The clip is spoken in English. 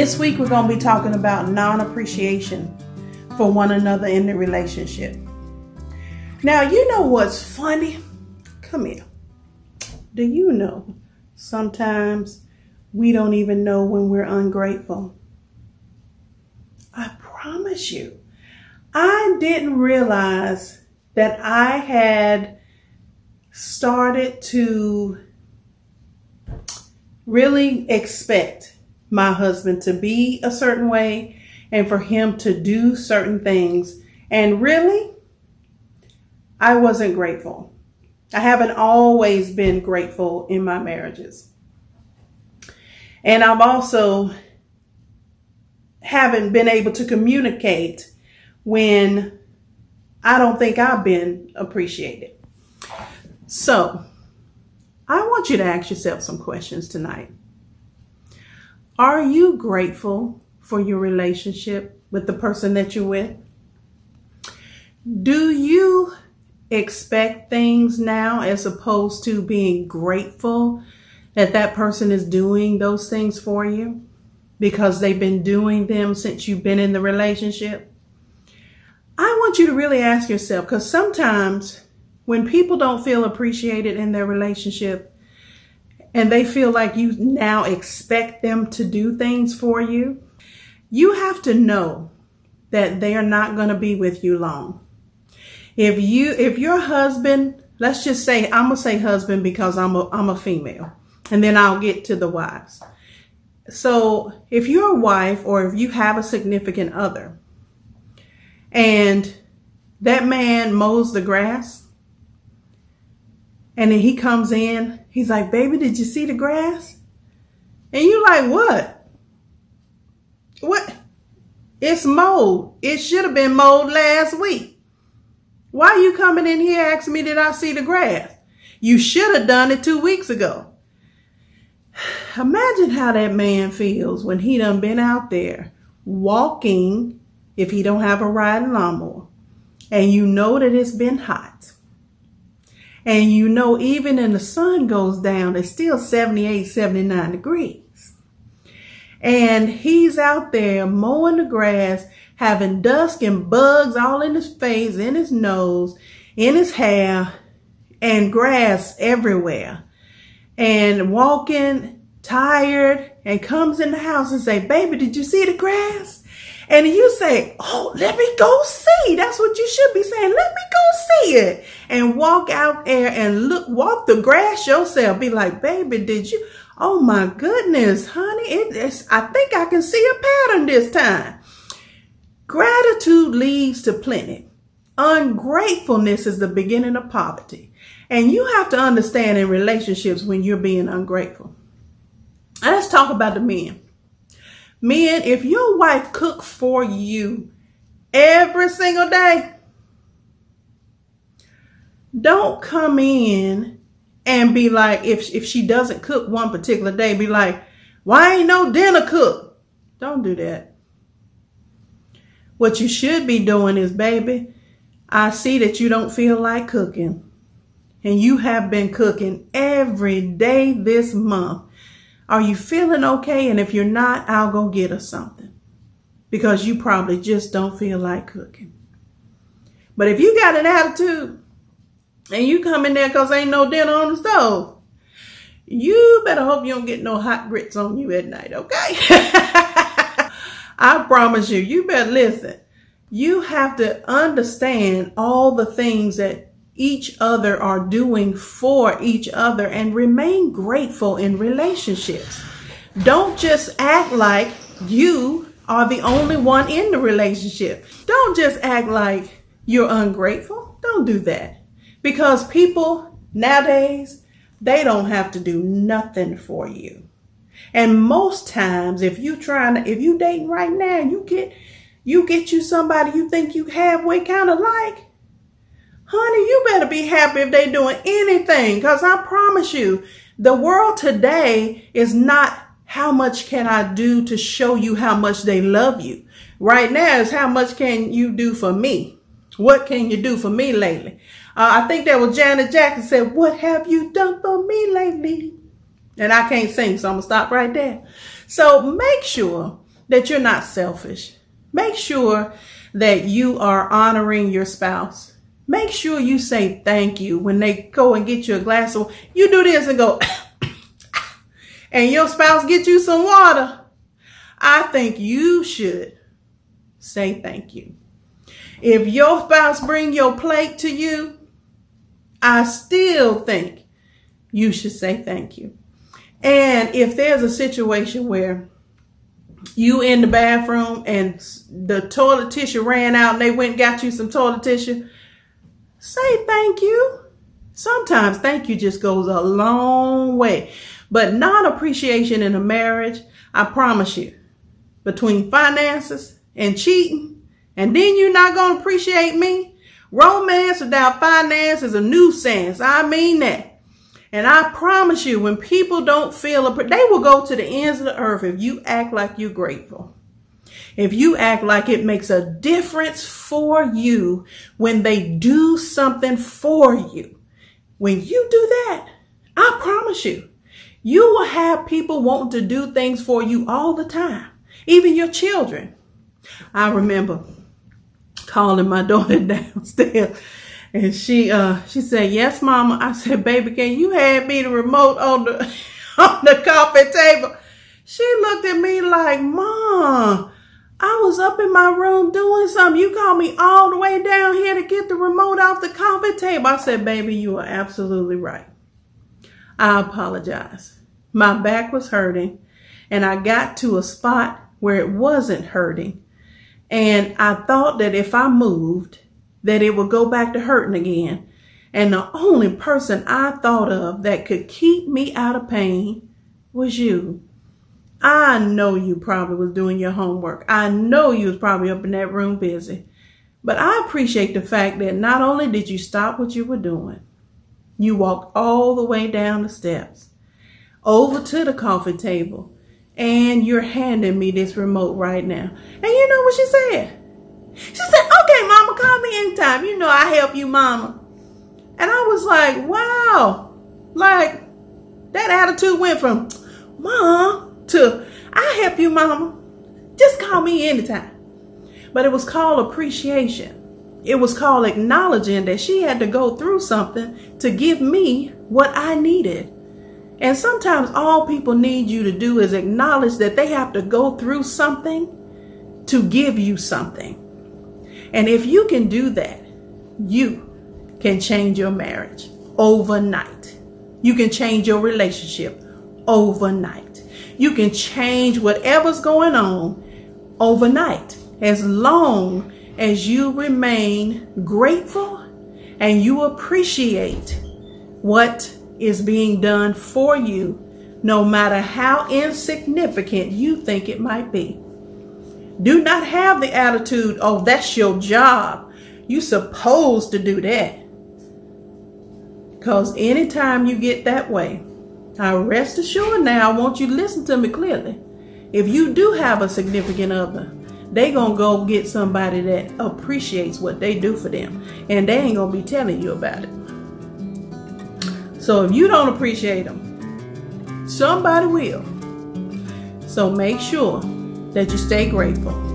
This week we're going to be talking about non-appreciation for one another in the relationship. Now, you know what's funny? Come here. Do you know sometimes we don't even know when we're ungrateful? I promise you, I didn't realize that I had started to really expect my husband to be a certain way and for him to do certain things. And really, I wasn't grateful. I haven't always been grateful in my marriages. And I've also haven't been able to communicate when I don't think I've been appreciated. So I want you to ask yourself some questions tonight. Are you grateful for your relationship with the person that you're with? Do you expect things now as opposed to being grateful that that person is doing those things for you because they've been doing them since you've been in the relationship? I want you to really ask yourself, because sometimes when people don't feel appreciated in their relationship and they feel like you now expect them to do things for you, you have to know that they are not going to be with you long. If your husband, let's just say, I'm going to say husband because I'm a female, and then I'll get to the wives. So if you're a wife or if you have a significant other and that man mows the grass and then he comes in, he's like, baby, did you see the grass? And you're like, what? What? It's mowed. It should have been mowed last week. Why are you coming in here asking me, did I see the grass? You should have done it 2 weeks ago. Imagine how that man feels when he done been out there walking, if he don't have a riding lawnmower, and you know that it's been hot. And you know, even when the sun goes down, it's still 78, 79 degrees. And he's out there mowing the grass, having dust and bugs all in his face, in his nose, in his hair, and grass everywhere. And walking tired, and comes in the house and say, baby, did you see the grass? And you say, oh, let me go see. That's what you should be saying. Let me go see it. And walk out there and walk the grass yourself. Be like, baby, did you? Oh my goodness, honey. I think I can see a pattern this time. Gratitude leads to plenty. Ungratefulness is the beginning of poverty. And you have to understand in relationships when you're being ungrateful. Let's talk about the men. Men, if your wife cooks for you every single day, don't come in and be like, if she doesn't cook one particular day, be like, why ain't no dinner cooked? Don't do that. What you should be doing is, baby, I see that you don't feel like cooking, and you have been cooking every day this month. Are you feeling okay? And if you're not, I'll go get her something, because you probably just don't feel like cooking. But if you got an attitude and you come in there because ain't no dinner on the stove, you better hope you don't get no hot grits on you at night, okay? I promise you, you better listen. You have to understand all the things that each other are doing for each other and remain grateful in relationships. Don't just act like you are the only one in the relationship. Don't just act like you're ungrateful. Don't do that. Because people nowadays, they don't have to do nothing for you. And most times, if you dating right now, you get you somebody you think you halfway kind of like, honey, you better be happy if they doing anything, because I promise you, the world today is not how much can I do to show you how much they love you. Right now is how much can you do for me? What can you do for me lately? I think that was Janet Jackson said, what have you done for me lately? And I can't sing, so I'm going to stop right there. So make sure that you're not selfish. Make sure that you are honoring your spouse. Make sure you say thank you when they go and get you a glass of water. You do this and go, and your spouse get you some water. I think you should say thank you. If your spouse bring your plate to you, I still think you should say thank you. And if there's a situation where you in the bathroom and the toilet tissue ran out and they went and got you some toilet tissue, say thank you. Sometimes thank you just goes a long way. But non-appreciation in a marriage, I promise you, between finances and cheating, and then you're not going to appreciate me. Romance without finance is a nuisance. I mean that. And I promise you, when people don't feel, they will go to the ends of the earth if you act like you're grateful. If you act like it makes a difference for you when they do something for you. When you do that, I promise you, you will have people wanting to do things for you all the time. Even your children. I remember calling my daughter downstairs. And she said, yes, mama. I said, baby, can you hand me the remote on the coffee table? She looked at me like, Mom, I was up in my room doing something. You called me all the way down here to get the remote off the coffee table. I said, baby, you are absolutely right. I apologize. My back was hurting and I got to a spot where it wasn't hurting. And I thought that if I moved, that it would go back to hurting again. And the only person I thought of that could keep me out of pain was you. I know you probably was doing your homework. I know you was probably up in that room busy. But I appreciate the fact that not only did you stop what you were doing, you walked all the way down the steps, over to the coffee table, and you're handing me this remote right now. And you know what she said? She said, okay, mama, call me anytime. You know I help you, mama. And I was like, wow. Like, that attitude went from, Mom, to, I help you, mama. Just call me anytime. But it was called appreciation. It was called acknowledging that she had to go through something to give me what I needed. And sometimes all people need you to do is acknowledge that they have to go through something to give you something. And if you can do that, you can change your marriage overnight. You can change your relationship overnight. You can change whatever's going on overnight, as long as you remain grateful and you appreciate what is being done for you, no matter how insignificant you think it might be. Do not have the attitude, oh, that's your job. You're supposed to do that. Because anytime you get that way, I rest assured now, I want you to listen to me clearly. If you do have a significant other, they gonna go get somebody that appreciates what they do for them. And they ain't gonna be telling you about it. So if you don't appreciate them, somebody will. So make sure that you stay grateful.